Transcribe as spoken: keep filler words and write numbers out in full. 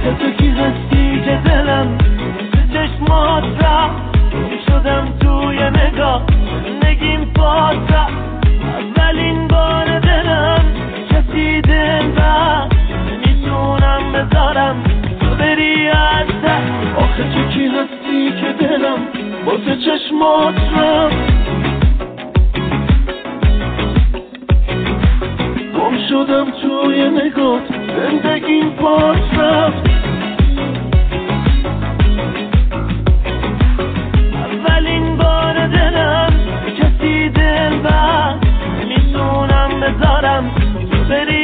آخه تو کی هستی که دلم چشمات رفت گم شدم توی نگاه زندگیم پاس رفت اولین بار دلم کسی دل بست نمیتونم بذارم تو بری از دست آخه تو کی هستی که دلم واسه چشمات رفت گم شدم توی نگات زندگیم پاس رفت اولین بار دلم کسی دل بست نمیتونم بذارم تو بری